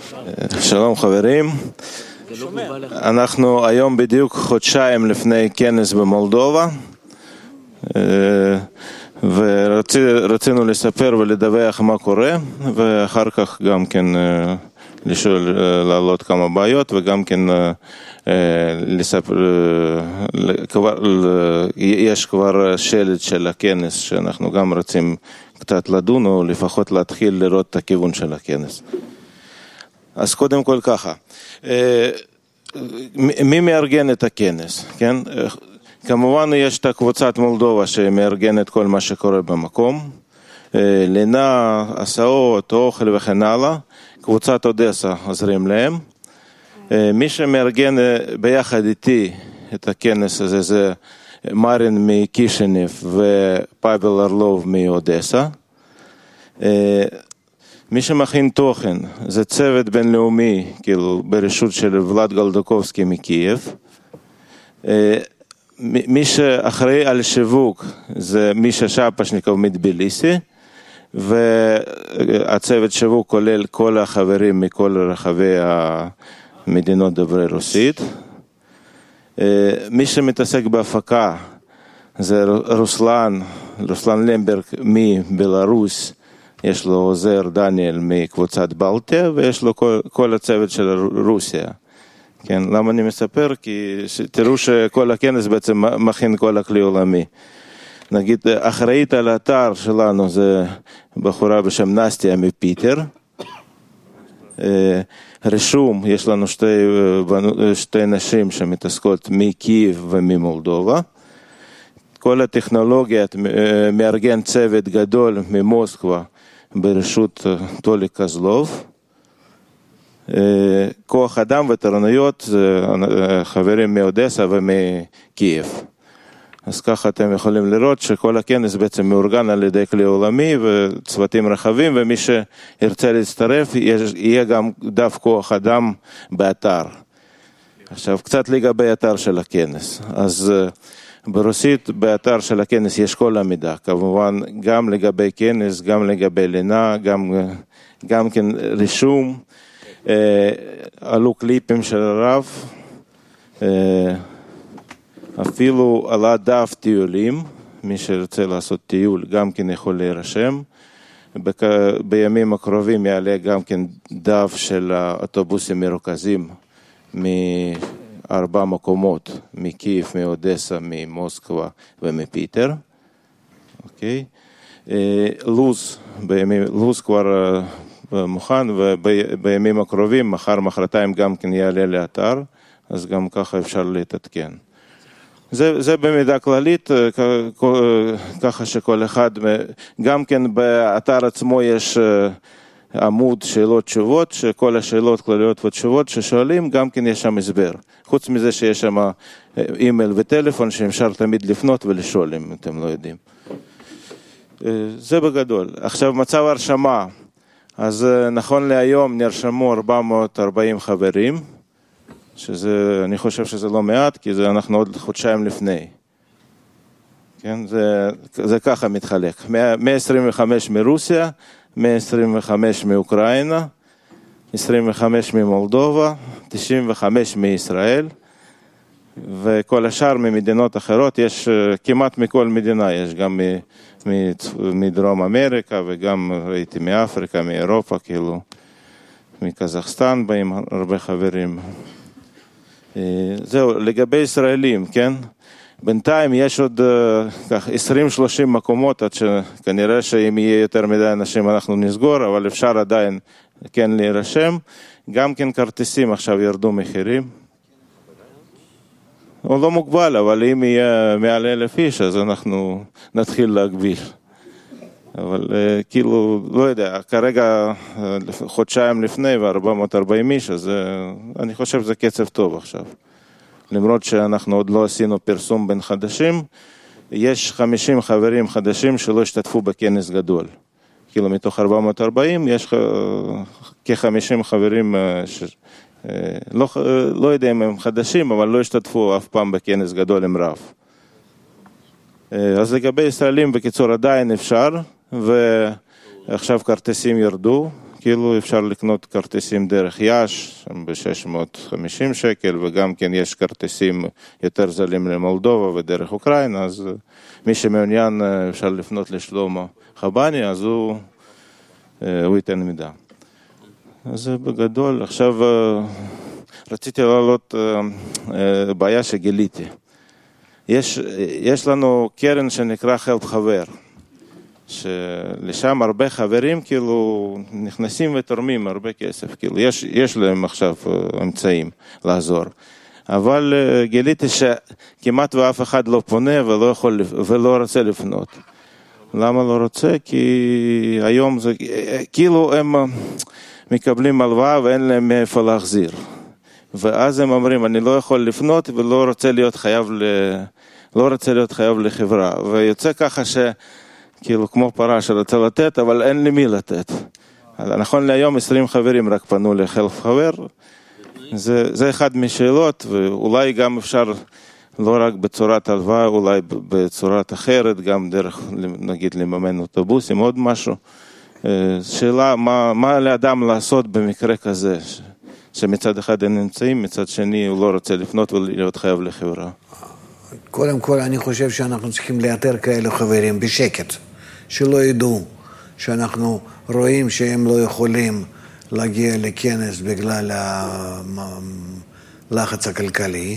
שלום חברים, אנחנו היום בדיוק חודשיים לפני כנס במולדובה, ורצינו לספר ולדווח מה קורה, ואחר כך גם כן להעלות כמה בעיות, וגם כן יש כבר שלט של הכנס שאנחנו גם רוצים קצת לדון, או לפחות להתחיל לראות את הכיוון של הכנס. אז קודם כל ככה, מי מארגן את הכנס? כן? כמובן יש את קבוצת מולדובה שמארגנת כל מה שקורה במקום, לינה, הסעות, אוכל וכן הלאה. קבוצת אודסה עוזרים להם. מי שמארגן ביחד איתי את הכנס הזה זה מרין מקישינב ופאבל ארלוב מאודסה. מי שמכין תוכן זה צוות בינלאומי, כאילו ברשות של ולד גלדוקובסקי מקייב. מי שאחראי על שיווק זה מישה שפשניקוב מטביליסי, והצוות שיווק כולל כל החברים מכל רחבי המדינות דוברי רוסית. מי שמתעסק בהפקה זה רוסלן למברג מבלרוס, יש לו עוזר דניאל מקבוצת בלטיה, ויש לו כל הצוות של רוסיה. כן, למה אני מספר? כי תראו שכל הכנס בעצם מכין כל הכלי עולמי. נגיד, אחראית על האתר שלנו זה בחורה בשם נסטיה מפיטר. רישום, יש לנו שתי נשים שמתעסקות מקייב וממולדובה. כל הטכנולוגיה מארגן צוות גדול ממוסקבה ברשות טולי קזלוב. כוח אדם ותורנויות חברים מאודסה ומקייב. אז ככה אתם יכולים לראות שכל הכנס בעצם מאורגן על ידי כלי עולמי וצוותים רחבים, ומי שירצה להצטרף יהיה גם דף כוח אדם באתר. עכשיו קצת לגבי האתר של הכנס. אז ברוסית באתר של הכנס יש כל המידע, כמובן גם לגבי כנס, גם לגבי לינה, גם כן רישום, עלו קליפים של הרב, אפילו עלה דף טיולים, מי שרוצה לעשות טיול גם כן יכול להירשם. בימים הקרובים יעלה גם כן דף של האוטובוסים מרוכזים מארבע מקומות, מקייב, מאודסה, ממוסקבה ומפיטר. אוקיי. לוז כבר מוכן, ובימים הקרובים, מחר-מחרתיים גם כן יעלה לאתר, אז גם ככה אפשר להתעדכן. זה במידה כללית, ככה שכל אחד, גם כן באתר עצמו יש עמוד שאלות תשובות, שכל השאלות כלליות ותשובות ששואלים, גם כן יש שם הסבר. חוץ מזה שיש שם אימייל וטלפון שאפשר תמיד לפנות ולשאול אם אתם לא יודעים. זה בגדול. עכשיו מצב הרשמה, אז נכון להיום נרשמו 440 חברים, שזה, אני חושב שזה לא מעט, כי זה אנחנו עוד חודשיים לפני. כן, זה ככה מתחלק. 125 מרוסיה, 125 מאוקראינה, 25 ממולדובה, 95 מישראל, וכל השאר ממדינות אחרות, יש כמעט מכל מדינה, יש גם מדרום אמריקה, וגם ראיתי מאפריקה, מאירופה, כאילו, מקזחסטן באים הרבה חברים. זהו, לגבי ישראלים, כן? בינתיים יש עוד 20-30 מקומות, עד שכנראה שאם יהיה יותר מדי אנשים אנחנו נסגור, אבל אפשר עדיין כן להירשם. גם כן כרטיסים עכשיו ירדו מחירים. הוא לא מוגבל, אבל אם יהיה מעל 1,000 איש, אז אנחנו נתחיל להגביל. אבל כאילו, לא יודע, כרגע חודשיים לפני ו440 איש, אז אני חושב שזה קצב טוב עכשיו. למרות שאנחנו עוד לא עשינו פרסום בין חדשים, יש 50 חברים חדשים שלא השתתפו בכנס גדול. כאילו מתוך 440 יש כ-50 חברים לא יודע אם הם חדשים, אבל לא השתתפו אף פעם בכנס גדול עם רב. אז לגבי ישראלים בקיצור עדיין אפשר, ועכשיו כרטיסים ירדו, כאילו אפשר לקנות כרטיסים דרך יש, ב-650 שקל, וגם כן יש כרטיסים יותר זלים למולדובה ודרך אוקראינה, אז מי שמעוניין אפשר לפנות לשלמה חבני, אז הוא ייתן מידע. אז זה בגדול. עכשיו רציתי להעלות בעיה שגיליתי. יש לנו קרן שנקרא חלפ חבר, שלשם הרבה חברים כאילו נכנסים ותורמים הרבה כסף, כאילו יש להם עכשיו אמצעים לעזור. אבל גיליתי שכמעט ואף אחד לא פונה ולא רוצה לפנות. למה לא רוצה? כי היום זה כאילו הם מקבלים הלוואה ואין להם מאיפה להחזיר. ואז הם אומרים, אני לא יכול לפנות ולא רוצה להיות חייב לחברה. ויוצא ככה כאילו כמו פרה שרוצה לתת, אבל אין לי מי לתת. נכון להיום 20 חברים רק פנו לחלף חבר. זה אחד משאלות, ואולי גם אפשר לא רק בצורת הלוואה, אולי בצורת אחרת, גם דרך, נגיד, לממן אוטובוסים, עוד משהו. שאלה, מה לאדם לעשות במקרה כזה? שמצד אחד הם נמצאים, מצד שני הוא לא רוצה לפנות ולהיות חייב לחברה. קודם כל אני חושב שאנחנו צריכים לאתר כאלה חברים בשקט, שלא ידעו שאנחנו רואים שהם לא יכולים להגיע לכנס בגלל הלחץ הכלכלי,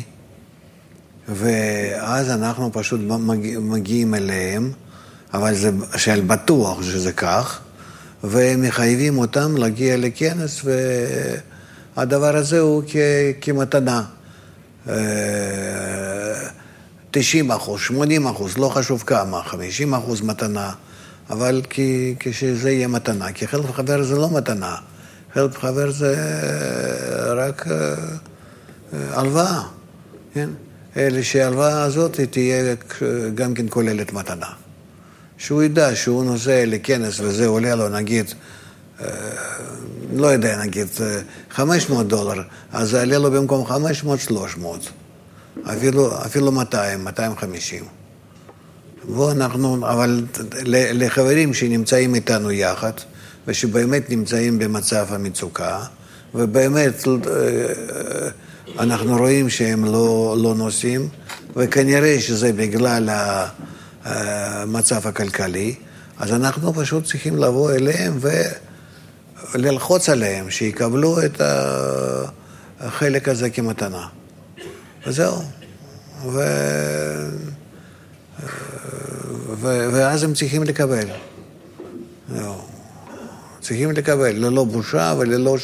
ואז אנחנו פשוט מגיעים אליהם, אבל זה של בטוח שזה כך, ומחייבים אותם להגיע לכנס, והדבר הזה הוא כמתנה. 90%, 80%, לא חשוב כמה, 50% מתנה, אבל כשזה יהיה מתנה, כי חלף חבר זה לא מתנה, חלף חבר זה רק הלוואה, כן? אלא שההלוואה הזאת תהיה גם כן כוללת מתנה. שהוא ידע שהוא נוסע לכנס וזה עולה לו נגיד, לא יודע, נגיד $500, אז זה עלה לו במקום 500, 300. אפילו 200, 250. אבל לחברים שנמצאים איתנו יחד, ושבאמת נמצאים במצב המצוקה, ובאמת אנחנו רואים שהם לא נוסעים, וכנראה שזה בגלל המצב הכלכלי, אז אנחנו פשוט צריכים לבוא אליהם וללחוץ עליהם, שיקבלו את החלק הזה כמתנה. וזהו. ואז הם צריכים לקבל. צריכים לקבל, ללא בושה וללא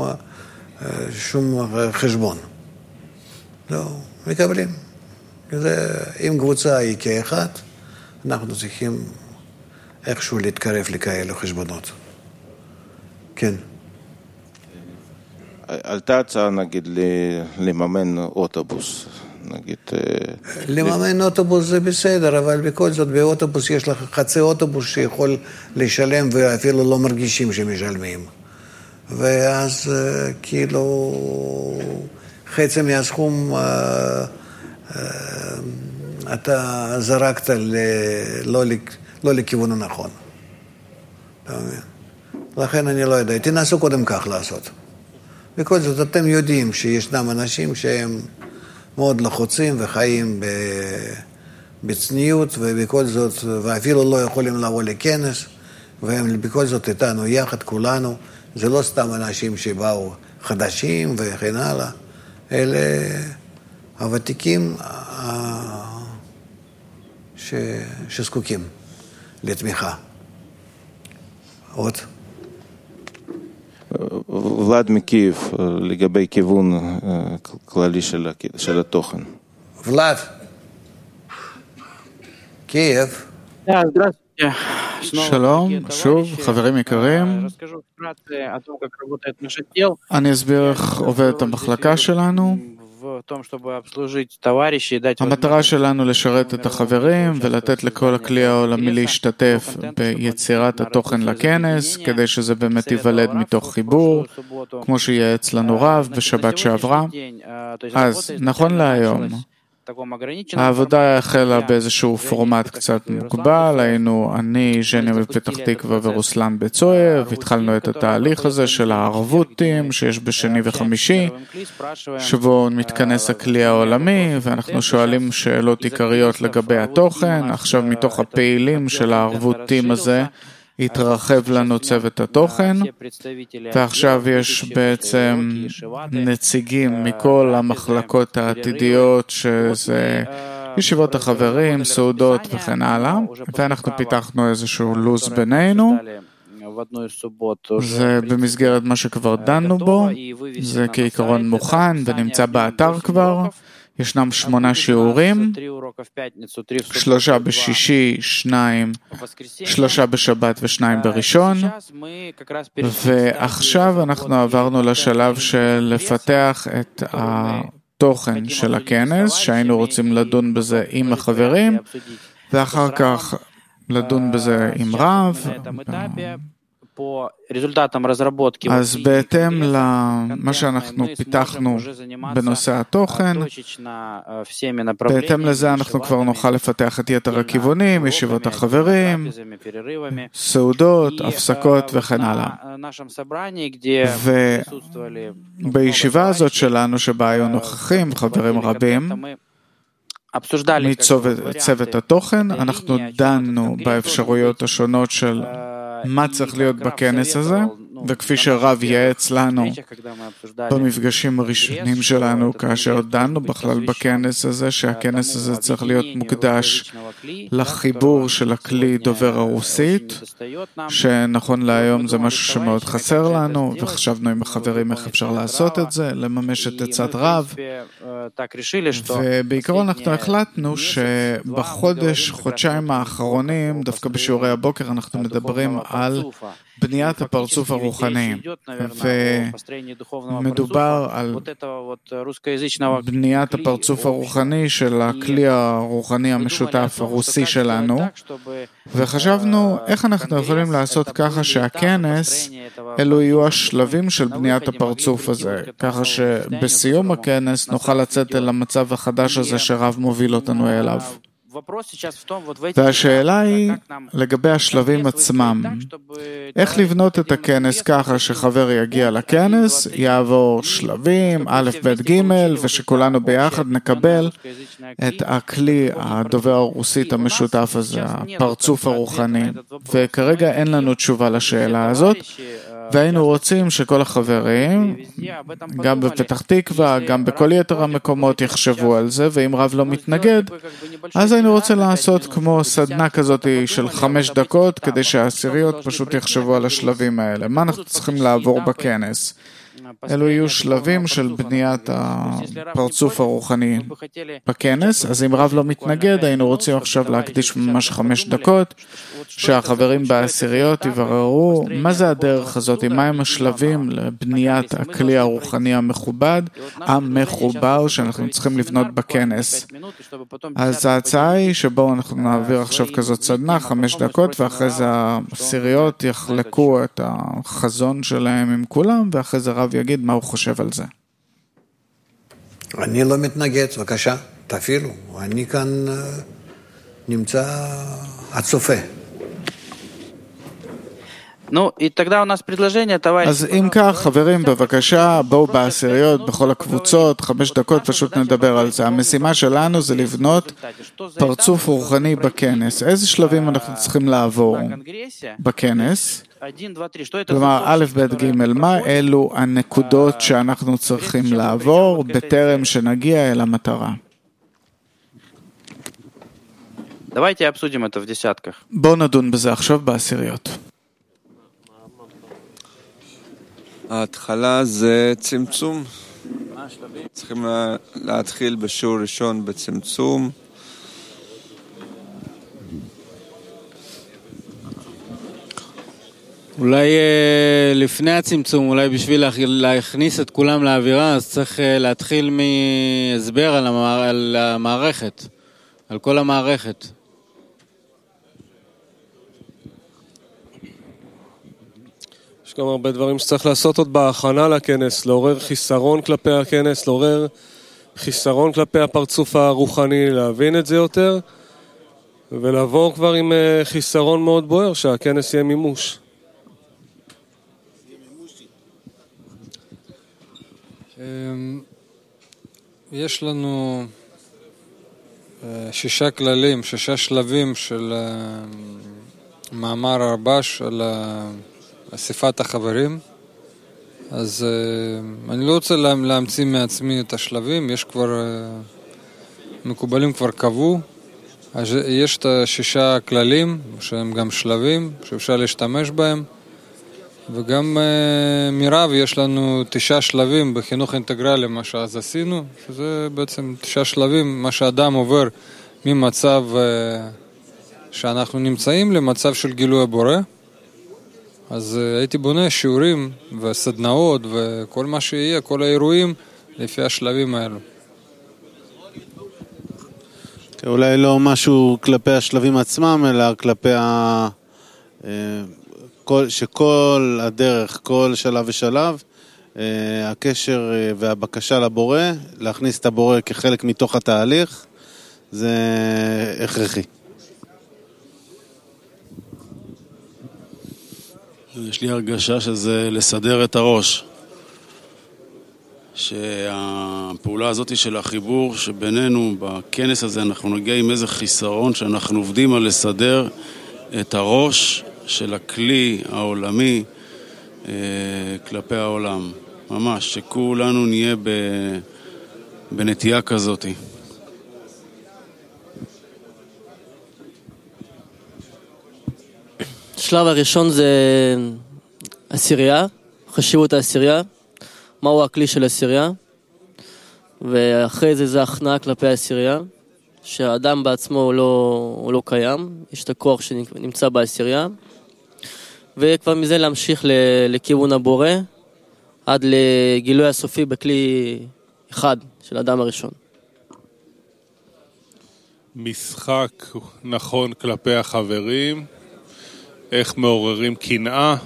שום חשבון. לא, מקבלים. אם קבוצה היא כאחד, אנחנו צריכים איכשהו להתקרב לכאלו חשבונות. כן. עלתה הצעה, נגיד, לממן אוטובוס, נגיד... לממן אוטובוס זה בסדר, אבל בכל זאת באוטובוס יש לך חצי אוטובוס שיכול לשלם ואפילו לא מרגישים שמשלמים. ואז כאילו חצי מהסכום אתה זרקת לא לכיוון הנכון. לכן אני לא יודע, תנסו קודם כך לעשות. בכל זאת אתם יודעים שישנם אנשים שהם מאוד לחוצים וחיים בצניעות, ובכל זאת, ואפילו לא יכולים לבוא לכנס, והם בכל זאת איתנו יחד כולנו. זה לא סתם אנשים שבאו חדשים וכן הלאה, אלה הוותיקים שזקוקים לתמיכה. עוד? ולד מקייב, לגבי כיוון כללי של התוכן. ולד, קייב. שלום, שוב, חברים יקרים. אני אסביר איך עובדת המחלקה שלנו. המטרה שלנו לשרת את החברים ולתת לכל הכלי העולמי להשתתף ביצירת התוכן לכנס, כדי שזה באמת ייוולד מתוך חיבור, כמו שייעץ לנו רב בשבת שעברה. אז נכון להיום, העבודה החלה באיזשהו פורמט קצת מוגבל, היינו אני, ז'ניה בפתח תקווה ורוסלן בצויב, התחלנו את התהליך הזה של הערבותים שיש בשני וחמישי, שבו מתכנס הכלי העולמי, ואנחנו שואלים שאלות עיקריות לגבי התוכן. עכשיו מתוך הפעילים של הערבותים הזה, התרחב לנו צוות התוכן, ועכשיו יש בעצם נציגים מכל המחלקות העתידיות, שזה ישיבות החברים, סעודות וכן הלאה, ואנחנו פיתחנו איזשהו לוז בינינו. זה במסגרת מה שכבר דנו בו, זה כעיקרון מוכן ונמצא באתר כבר. ישנם 8 שיעורים, 3 בשישי, 3 בשבת ו2 בראשון, ועכשיו אנחנו עברנו לשלב של לפתח את התוכן של הכנס, שהיינו רוצים לדון בזה עם החברים, ואחר כך לדון בזה עם רב. אז בהתאם למה שאנחנו פיתחנו בנושא התוכן, בהתאם לזה אנחנו כבר נוכל לפתח את יתר הכיוונים, ישיבות החברים, סעודות, הפסקות וכן הלאה. ובישיבה הזאת שלנו שבה היו נוכחים חברים רבים, מצוות התוכן, אנחנו דנו באפשרויות השונות של מה צריך להיות בכנס הזה, וכפי שרב ייעץ לנו במפגשים הראשונים שלנו, כאשר דנו בכלל בכנס הזה, שהכנס הזה צריך להיות מוקדש לחיבור של הכלי דובר הרוסית, שנכון להיום זה משהו שמאוד חסר לנו, וחשבנו עם החברים איך אפשר לעשות את זה, לממש את עצת רב, ובעיקרון אנחנו החלטנו חודשיים האחרונים, דווקא בשיעורי הבוקר אנחנו מדברים על בניית הפרצוף הרוחני, ומדובר על בניית הפרצוף הרוחני של הכלי הרוחני המשותף הרוסי שלנו, וחשבנו איך אנחנו יכולים לעשות ככה שהכנס, אלו יהיו השלבים של בניית הפרצוף הזה, ככה שבסיום הכנס נוכל לצאת אל המצב החדש הזה שרב מוביל אותנו אליו. והשאלה היא לגבי השלבים עצמם. איך לבנות את הכנס ככה שחבר יגיע לכנס, יעבור שלבים, א', ב', ג', ושכולנו ביחד נקבל את הכלי הדובר הרוסית המשותף הזה, הפרצוף הרוחני. וכרגע אין לנו תשובה לשאלה הזאת, והיינו רוצים שכל החברים, גם בפתח תקווה, גם בכל יתר המקומות יחשבו על זה, ואם רב לא מתנגד, אז היינו רוצים לעשות כמו סדנה כזאת של 5 דקות, כדי שהעשיריות פשוט יחשבו על השלבים האלה. מה אנחנו צריכים לעבור בכנס? אלו יהיו שלבים של בניית הפרצוף הרוחני בכנס, אז אם רב לא מתנגד, היינו רוצים עכשיו להקדיש ממש 5 דקות, שהחברים בעשיריות יבררו מה זה הדרך הזאת, מהם השלבים לבניית הכלי הרוחני המחובר שאנחנו צריכים לבנות בכנס. אז ההצעה היא שבו אנחנו נעביר עכשיו כזאת סדנה, 5 דקות, ואחרי זה העשיריות יחלקו את החזון שלהם עם כולם, ואחרי זה רב יגיד מה הוא חושב על זה. אני לא מתנגד, בבקשה, תפעילו. אני כאן נמצא הצופה. אז אם כך, חברים, בבקשה, בואו בעשיריות, בכל הקבוצות, 5 דקות, פשוט נדבר על זה. המשימה שלנו זה לבנות פרצוף רוחני בכנס. איזה שלבים אנחנו צריכים לעבור בכנס? כלומר, א', ב', ג', מה אלו הנקודות שאנחנו צריכים לעבור בטרם שנגיע אל המטרה? בואו נדון בזה עכשיו בעשיריות. ההתחלה זה צמצום. צריכים להתחיל בשיעור ראשון בצמצום. אולי לפני הצמצום, אולי בשביל להכניס את כולם לאווירה, אז צריך להתחיל מהסבר על המערכת, על כל המערכת. יש גם הרבה דברים שצריך לעשות עוד בהכנה לכנס, לעורר חיסרון כלפי הכנס, לעורר חיסרון כלפי הפרצוף הרוחני, להבין את זה יותר, ולעבור כבר עם חיסרון מאוד בוער, שהכנס יהיה מימוש. יש לנו 6 כללים, 6 שלבים של מאמר הרב"ש על אספת החברים. אז אני לא רוצה להמציא מעצמי את השלבים, יש כבר, מקובלים כבר קבעו. יש את 6 כללים שהם גם שלבים שאפשר להשתמש בהם, וגם מרב יש לנו 9 שלבים בחינוך אינטגרלי, מה שאז עשינו, שזה בעצם 9 שלבים, מה שאדם עובר ממצב שאנחנו נמצאים למצב של גילוי הבורא. אז הייתי בונה שיעורים וסדנאות וכל מה שיהיה, כל האירועים לפי השלבים האלו. אולי לא משהו כלפי השלבים עצמם, אלא כלפי שכל הדרך, כל שלב ושלב, הקשר והבקשה לבורא, להכניס את הבורא כחלק מתוך התהליך, זה הכרחי. יש לי הרגשה שזה לסדר את הראש. שהפעולה הזאת של החיבור שבינינו בכנס הזה, אנחנו נגיע עם איזה חיסרון שאנחנו עובדים על לסדר את הראש של הכלי העולמי כלפי העולם. ממש, שכולנו נהיה בנטייה כזאת. השלב הראשון זה עשירייה, חשיבות העשירייה. מהו הכלי של העשירייה? ואחרי זה הכנעה כלפי העשירייה, שהאדם בעצמו הוא לא קיים, יש את הכוח שנמצא בעשירייה, וכבר מזה להמשיך לכיוון הבורא, עד לגילוי הסופי בכלי אחד של האדם הראשון. משחק נכון כלפי החברים, איך מעוררים קנאה,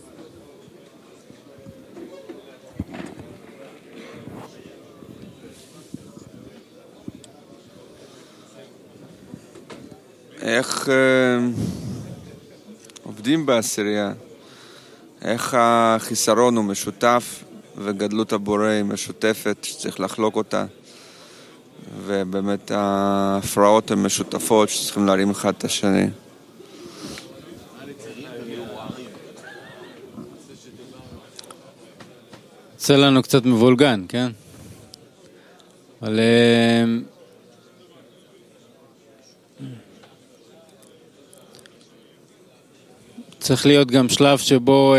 איך עובדים בעשירייה, איך החיסרון הוא משותף וגדלות הבורא היא משותפת שצריך לחלוק אותה, ובאמת ההפרעות הן משותפות שצריכים להרים אחד את השני. יוצא לנו קצת מבולגן, כן? אבל צריך להיות גם שלב שבו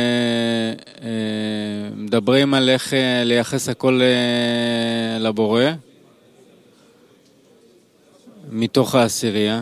מדברים על איך לייחס הכל לבורא מתוך העשירייה.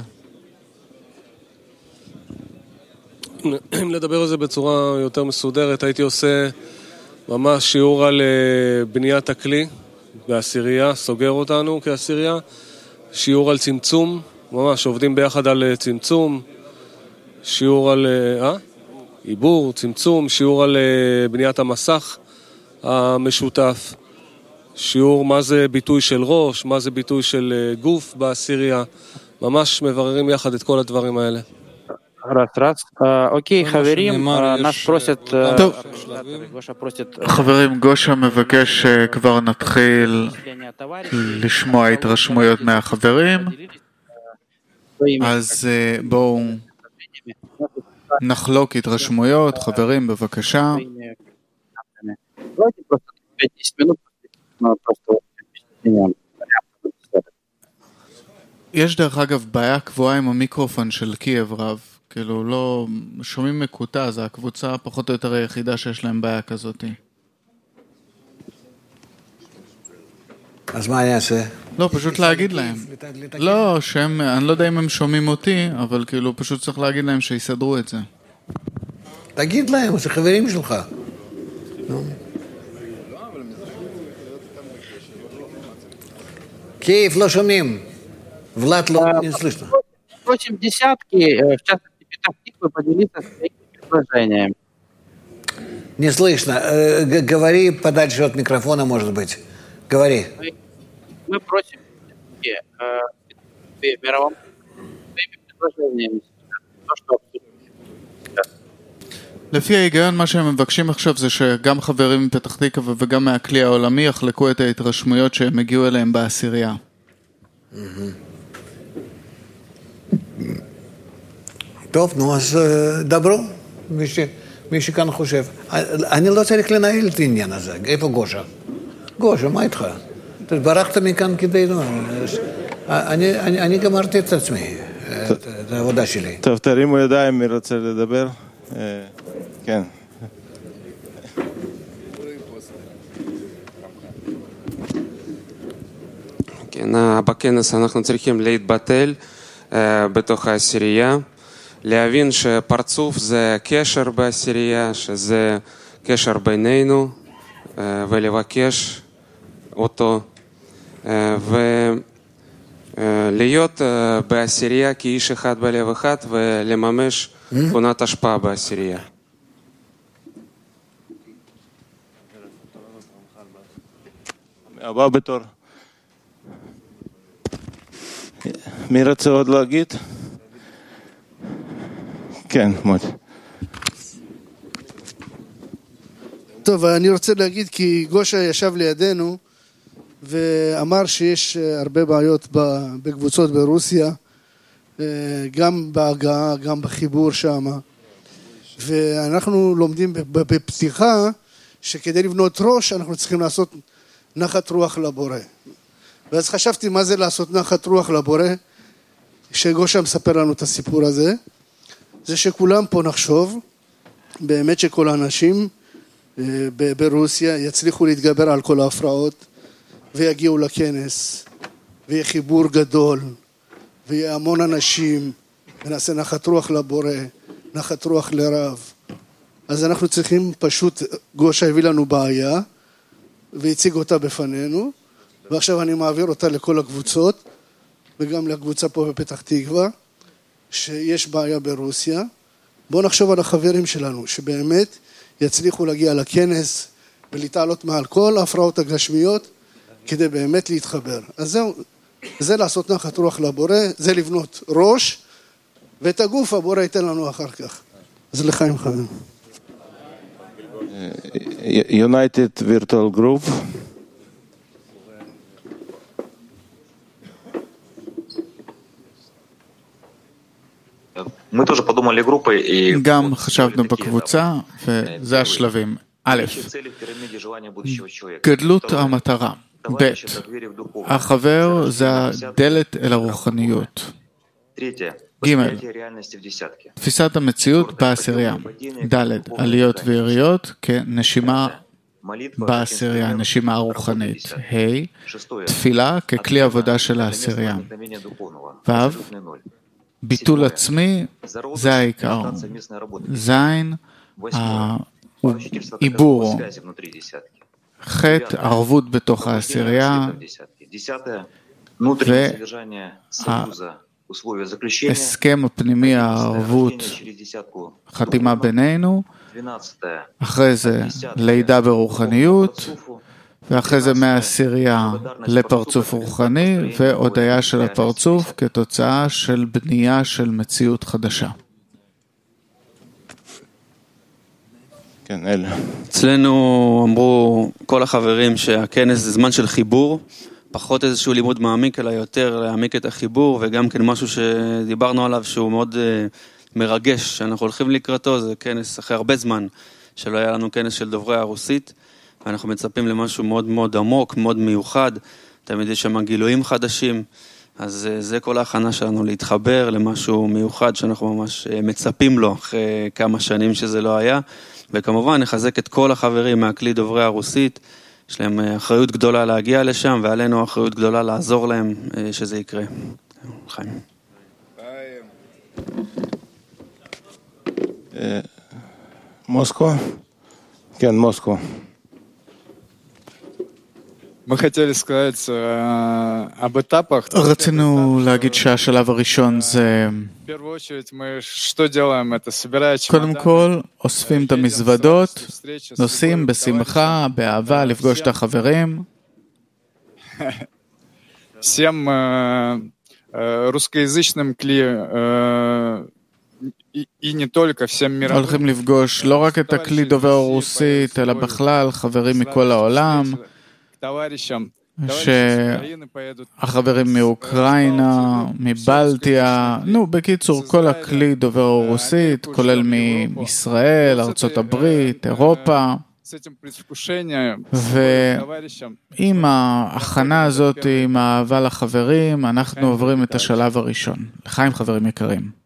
אם לדבר על זה בצורה יותר מסודרת, הייתי עושה ממש שיעור על בניית הכלי בעשירייה, סוגר אותנו כעשירייה, שיעור על צמצום, ממש עובדים ביחד על צמצום, שיעור על עיבור, צמצום, שיעור על בניית המסך המשותף, שיעור מה זה ביטוי של ראש, מה זה ביטוי של גוף בעשירייה, ממש מבררים יחד את כל הדברים האלה. אוקיי, חברים, נש פרוסת... חברים, גושה מבקש כבר נתחיל לשמוע התרשמויות מהחברים, אז בואו נחלוק התרשמויות. חברים, בבקשה. יש דרך אגב בעיה קבועה עם המיקרופון של קייב רב, כאילו לא שומעים מקוטע, זה הקבוצה פחות או יותר היחידה שיש להם בעיה כזאת. אז מה אני אעשה? לא, פשוט להגיד להם. לא, שהם, אני לא יודע אם הם שומעים אותי, אבל כאילו פשוט צריך להגיד להם שיסדרו את זה. תגיד להם, זה חברים שלך. קייב, לא שומעים. ולד לא слышно. Впрочем, десятки, в частности, Петахтиквы, поделиться своими предложениями. Не слышно. Говори подальше от микрофона, может быть. Говори. мы просим мировым своими предложениями то, что לפי ההיגיון, מה שהם מבקשים עכשיו זה שגם חברים מפתח תקווה וגם מהכלי העולמי יחלקו את ההתרשמויות שהם הגיעו אליהם בעשירייה. טוב, נו, אז דברו, מי שכאן חושב. אני לא צריך לנהל את העניין הזה. איפה גושה? גושה, מה איתך? ברחת מכאן כדי... אני גמרתי את עצמי, את העבודה שלי. טוב, תרימו ידיים, מי רוצה לדבר? כן. כן, בכנס אנחנו צריכים להתבטל בתוך העשירייה, להבין שפרצוף זה קשר בעשירייה, שזה קשר בינינו, ולבקש אותו, ולהיות בעשירייה כאיש אחד בלב אחד, ולממש תכונת השפעה בעשירייה. הבא בתור. מי רוצה עוד להגיד? כן, מוטי. טוב, אני רוצה להגיד כי גושה ישב לידינו ואמר שיש הרבה בעיות בקבוצות ברוסיה, גם בהגעה, גם בחיבור שם, ואנחנו לומדים בפתיחה שכדי לבנות ראש אנחנו צריכים לעשות נחת רוח לבורא. ואז חשבתי מה זה לעשות נחת רוח לבורא, שגושה מספר לנו את הסיפור הזה, זה שכולם פה נחשוב, באמת שכל האנשים ברוסיה יצליחו להתגבר על כל ההפרעות, ויגיעו לכנס, ויהיה חיבור גדול, ויהיה המון אנשים, ונעשה נחת רוח לבורא, נחת רוח לרב. אז אנחנו צריכים פשוט, גושה הביא לנו בעיה, והציג אותה בפנינו, ועכשיו אני מעביר אותה לכל הקבוצות, וגם לקבוצה פה בפתח תקווה, שיש בעיה ברוסיה. בואו נחשוב על החברים שלנו, שבאמת יצליחו להגיע לכנס, ולהתעלות מעל כל ההפרעות הגשמיות, כדי באמת להתחבר. אז זהו, זה לעשות נחת רוח לבורא, זה לבנות ראש, ואת הגוף הבורא ייתן לנו אחר כך. אז לחיים חיים. United Virtual Group. גם חשבנו בקבוצה, וזה השלבים. א', גדלות המטרה. ב', החבר זה הדלת אל הרוחניות. ג', תפיסת המציאות בעשירייה. ד', עליות ויריות כנשימה בעשירייה, נשימה הרוחנית. ה', תפילה ככלי עבודה של העשירייה. ו', ביטול עצמי, זה העיקר. זין, עיבור. חטא, ערבות בתוך העשירייה, והסכם הפנימי, הערבות, חתימה בינינו, אחרי זה לידה ברוחניות, ואחרי זה מהעשירייה לפרצוף רוחני, והודעה של הפרצוף כתוצאה של בנייה של מציאות חדשה. כן, אלה. אצלנו אמרו כל החברים שהכנס זה זמן של חיבור, פחות איזשהו לימוד מעמיק, אלא יותר להעמיק את החיבור, וגם כן משהו שדיברנו עליו שהוא מאוד מרגש, שאנחנו הולכים לקראתו, זה כנס אחרי הרבה זמן, שלא היה לנו כנס של דוברי הרוסית, ואנחנו מצפים למשהו מאוד מאוד עמוק, מאוד מיוחד, תמיד יש שם גילויים חדשים, אז זה כל ההכנה שלנו להתחבר למשהו מיוחד שאנחנו ממש מצפים לו אחרי כמה שנים שזה לא היה, וכמובן נחזק את כל החברים מהכלי דוברי הרוסית, יש להם אחריות גדולה להגיע לשם, ועלינו אחריות גדולה לעזור להם שזה יקרה. חיים. מוסקו? כן, מוסקו. רצינו להגיד שהשלב הראשון זה קודם כל אוספים את המזוודות, נוסעים בשמחה, באהבה, לפגוש את החברים. всем русскоязычным кли и не только, всем мировым. הולכים לפגוש לא רק את הכלי דובר רוסית, אלא בכלל חברים מכל העולם, שהחברים מאוקראינה, מבלטיה, בקיצור, כל הכלי דובר רוסית, כולל מישראל, ארצות הברית, אירופה. ועם ההכנה הזאת, עם האהבה לחברים, אנחנו עוברים את השלב הראשון. לחיים חברים יקרים.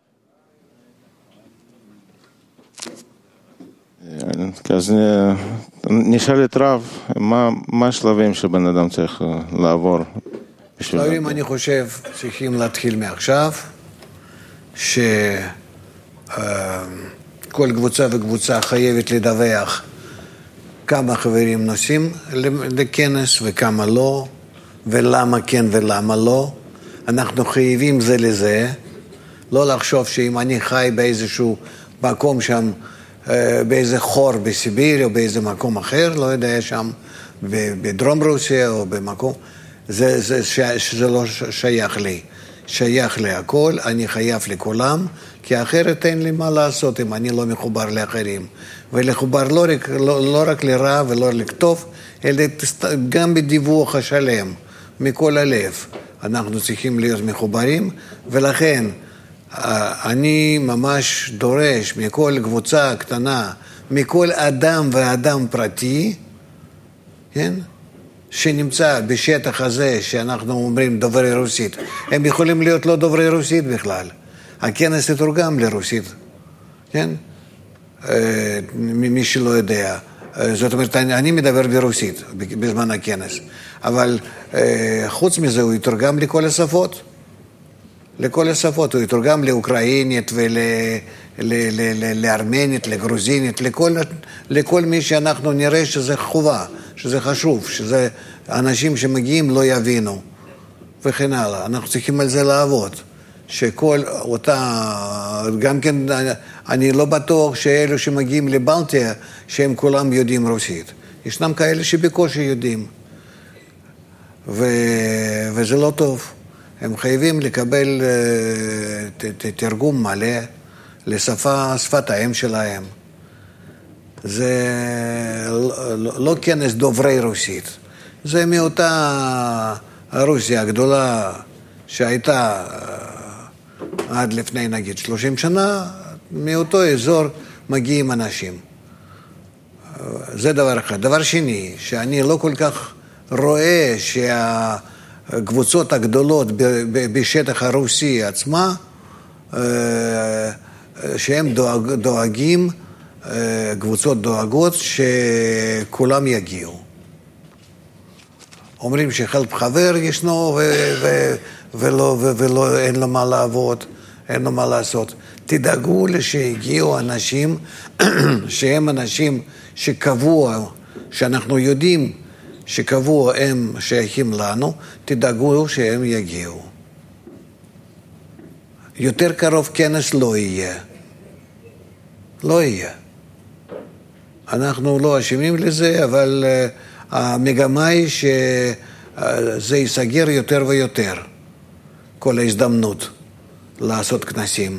אז נשאל את רב, מה השלבים שבן אדם צריך לעבור? שלבים אני חושב צריכים להתחיל מעכשיו, שכל קבוצה וקבוצה חייבת לדווח כמה חברים נוסעים לכנס וכמה לא, ולמה כן ולמה לא. אנחנו חייבים זה לזה, לא לחשוב שאם אני חי באיזשהו מקום שם, באיזה חור בסיביר או באיזה מקום אחר, לא יודע, שם בדרום רוסיה או במקום, שזה לא שייך לי. שייך להכל, אני חייב לכולם, כי אחרת אין לי מה לעשות אם אני לא מחובר לאחרים. ולחובר לא רק לרע ולא לכתוב, אלא גם בדיווח השלם, מכל הלב. אנחנו צריכים להיות מחוברים, ולכן אני ממש דורש מכל קבוצה קטנה, מכל אדם ואדם פרטי, כן? שנמצא בשטח הזה שאנחנו אומרים דוברי רוסית, הם יכולים להיות לא דוברי רוסית בכלל. הכנס יתורגם לרוסית, כן? מי שלא יודע. זאת אומרת, אני מדבר ברוסית בזמן הכנס, אבל חוץ מזה הוא יתורגם לכל השפות. לכל השפות, הוא יתורגם לאוקראינית ולארמנית, לגרוזינית, לכל מי שאנחנו נראה שזה חובה, שזה חשוב, שזה אנשים שמגיעים לא יבינו, וכן הלאה. אנחנו צריכים על זה לעבוד, שכל אותה, גם כן, אני לא בטוח שאלו שמגיעים לבלטיה, שהם כולם יודעים רוסית. ישנם כאלה שבקושי יודעים, וזה לא טוב. הם חייבים לקבל תרגום מלא לשפת האם שלהם. זה לא כנס דוברי רוסית. זה מאותה רוסיה הגדולה שהייתה עד לפני נגיד 30 שנה, מאותו אזור מגיעים אנשים. זה דבר אחד. דבר שני, שאני לא כל כך רואה הקבוצות הגדולות בשטח הרוסי עצמה, שהם דואגים, קבוצות דואגות שכולם יגיעו. אומרים שחלק חבר ישנו ולא אין לו מה לעבוד, אין לו מה לעשות. תדאגו שהגיעו אנשים שהם אנשים שקבוע, שאנחנו יודעים שקבוע הם שייכים לנו, תדאגו שהם יגיעו. יותר קרוב כנס לא יהיה. לא יהיה. אנחנו לא אשמים לזה, אבל המגמה היא שזה ייסגר יותר ויותר, כל ההזדמנות לעשות כנסים.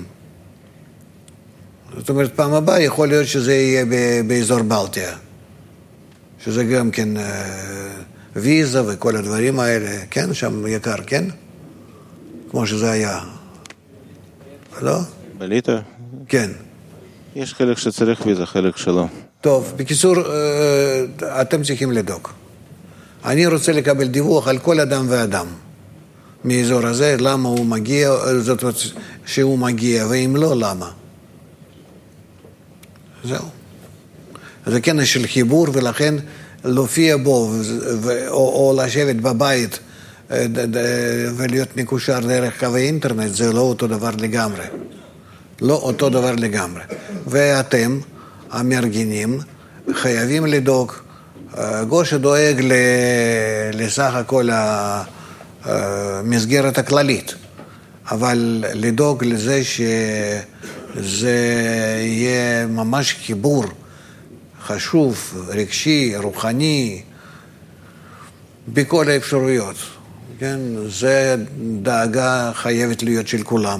זאת אומרת, פעם הבאה יכול להיות שזה יהיה באזור בלטיה. שזה גם כן ויזה וכל הדברים האלה, כן? שם יקר, כן? כמו שזה היה. לא? בליטא? כן. יש חלק שצריך ויזה, חלק שלא. טוב, בקיצור, אתם צריכים לדאוג. אני רוצה לקבל דיווח על כל אדם ואדם מאזור הזה, למה הוא מגיע, זאת אומרת שהוא מגיע, ואם לא, למה. זהו. זה כנס של חיבור, ולכן להופיע בו, או לשבת בבית ולהיות מקושר דרך קווי אינטרנט, זה לא אותו דבר לגמרי. לא אותו דבר לגמרי. ואתם, המארגנים, חייבים לדאוג. גושה דואג לסך הכל המסגרת הכללית, אבל לדאוג לזה שזה יהיה ממש חיבור חשוב, רגשי, רוחני, בכל האפשרויות. כן, זה דאגה חייבת להיות של כולם.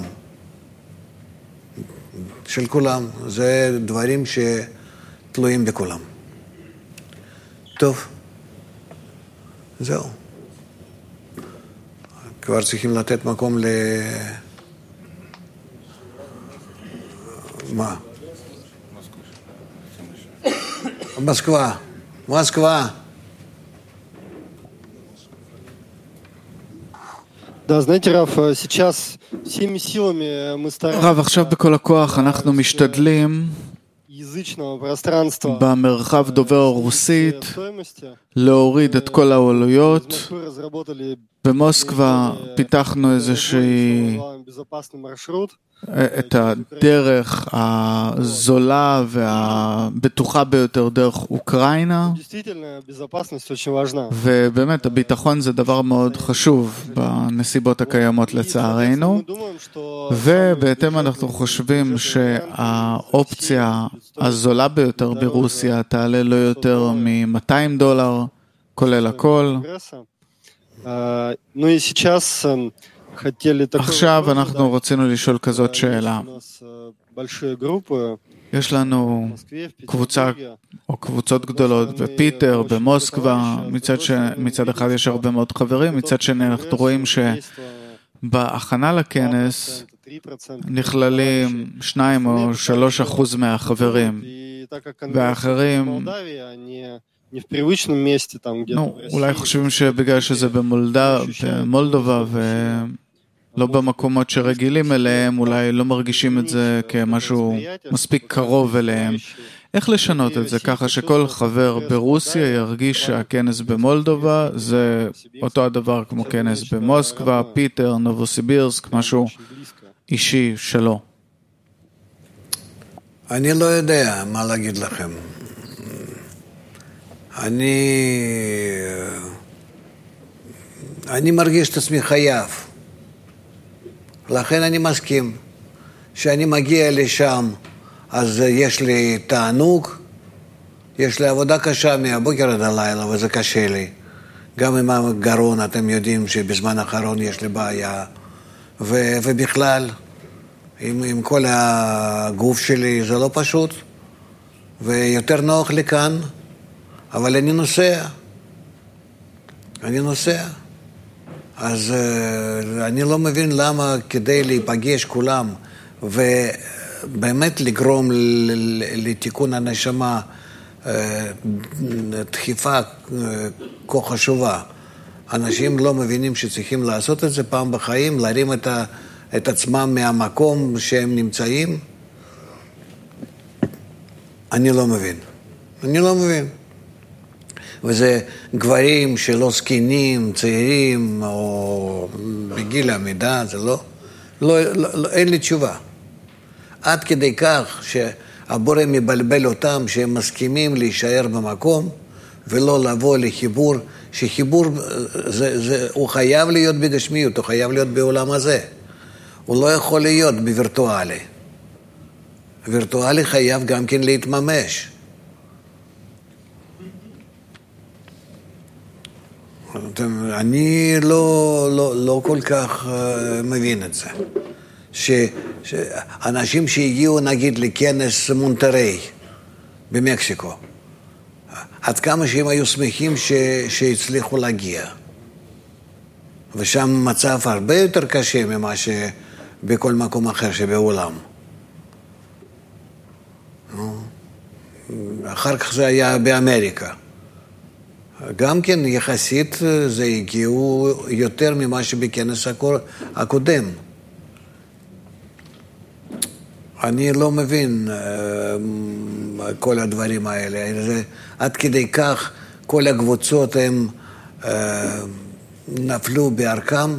של כולם. זה דברים שתלויים בכולם. טוב. זהו. כבר צריכים לתת מקום מה? Москва. Москва. Да, знаете, Раф, сейчас всеми силами мы стараемся... רב, עכשיו בכל הכוח אנחנו משתדלים במרחב דובר רוסית להוריד את כל העלויות. במוסקבה פיתחנו איזושהי את הדרך הזולה והבטוחה ביותר דרך אוקראינה, ובאמת הביטחון זה דבר מאוד חשוב בנסיבות הקיימות לצערנו, ובהתאם אנחנו חושבים שהאופציה הזולה ביותר ברוסיה תעלה לא יותר $200 כולל הכל. עכשיו אנחנו רצינו לשאול כזאת שאלה. יש לנו קבוצה או קבוצות גדולות בפיטר, במוסקבה, מצד אחד יש הרבה מאוד חברים, מצד שני אנחנו רואים שבהכנה לכנס נכללים 2 או 3% מהחברים, והאחרים אולי חושבים שבגלל שזה במולדובה ולא במקומות שרגילים אליהם, אולי לא מרגישים את זה כמשהו מספיק קרוב אליהם. איך לשנות את זה ככה שכל חבר ברוסיה ירגיש שהכנס במולדובה זה אותו הדבר כמו כנס במוסקבה, פיטר, נובוסיבירסק, משהו אישי שלו? אני לא יודע מה להגיד לכם. אני מרגיש את עצמי חייב. לכן אני מסכים. שאני מגיע לשם, אז יש לי תענוג, יש לי עבודה קשה מהבוקר עד הלילה, וזה קשה לי. גם עם הגרון, אתם יודעים שבזמן האחרון יש לי בעיה. ובכלל, עם כל הגוף שלי זה לא פשוט, ויותר נוח לי כאן, אבל אני נוסע. אז אני לא מבין למה כדי להיפגש כולם, ובאמת לגרום לתיקון הנשמה, דחיפה כה חשובה. אנשים לא מבינים שצריכים לעשות את זה פעם בחיים, להרים את עצמם מהמקום שהם נמצאים. אני לא מבין. וזה גברים שלא זקנים, צעירים, או בגיל העמידה, זה לא, אין לי תשובה. עד כדי כך שהבורא מבלבל אותם שהם מסכימים להישאר במקום, ולא לבוא לחיבור, שחיבור הוא חייב להיות בגשמיות, הוא חייב להיות בעולם הזה. הוא לא יכול להיות בווירטואלי. וירטואלי חייב גם כן להתממש. אני לא כל כך מבין את זה. שאנשים שהגיעו נגיד לכנס מונטריי במקסיקו, עד כמה שהם היו שמחים שהצליחו להגיע. ושם מצב הרבה יותר קשה ממה שבכל מקום אחר שבעולם. אחר כך זה היה באמריקה. גם כן יחסית זה הגיעו יותר ממה שבכנס הקודם. אני לא מבין כל הדברים האלה. עד כדי כך כל הקבוצות הם נפלו בערכם.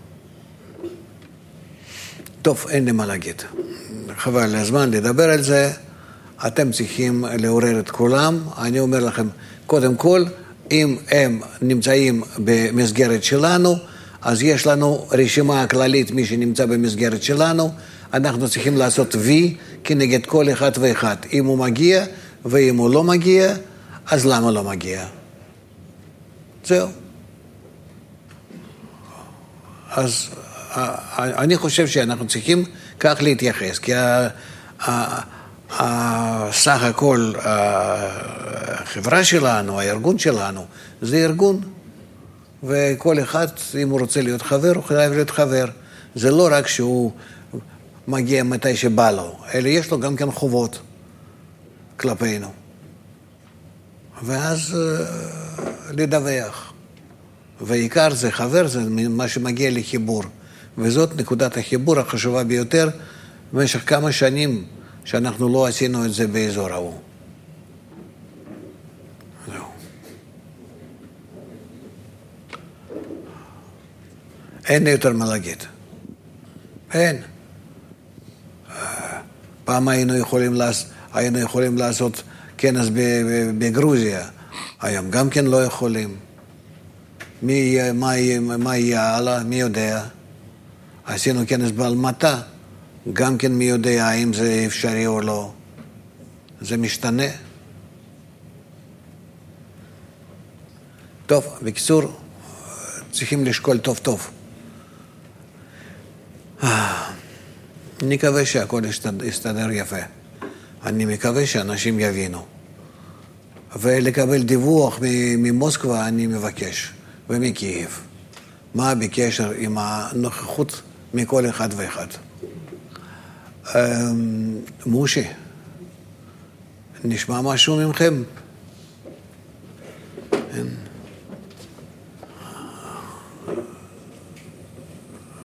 טוב, אין לי מה להגיד. חבל הזמן לדבר על זה. אתם צריכים לעורר את כולם. אני אומר לכם, קודם כל, אם הם נמצאים במסגרת שלנו, אז יש לנו רשימה כללית, מי שנמצא במסגרת שלנו, אנחנו צריכים לעשות וי כנגד כל אחד ואחד. אם הוא מגיע, ואם הוא לא מגיע, אז למה לא מגיע? זהו. אז אני חושב שאנחנו צריכים כך להתייחס, כי סך הכל החברה שלנו, הארגון שלנו, זה ארגון, וכל אחד, אם הוא רוצה להיות חבר, הוא חייב להיות חבר. זה לא רק שהוא מגיע מתי שבא לו, אלא יש לו גם כן חובות כלפינו. ואז לדווח. ועיקר זה חבר, זה מה שמגיע לחיבור. וזאת נקודת החיבור החשובה ביותר במשך כמה שנים שאנחנו לא עשינו את זה באזור ההוא. זהו. אין יותר מה להגיד. אין. פעם היינו יכולים לעשות כנס בגרוזיה, היום גם כן לא יכולים. מה יהיה הלאה? מי יודע? עשינו כנס באלמטה, גם כן מי יודע האם זה אפשרי או לא. זה משתנה. טוב, בקיצור, צריכים לשקול טוב טוב. אני מקווה שהכל יסתדר יפה. אני מקווה שאנשים יבינו. ולקבל דיווח ממוסקבה אני מבקש, ומקייב. מה בקשר עם הנוכחות מכל אחד ואחד. מושי, נשמע משהו ממכם?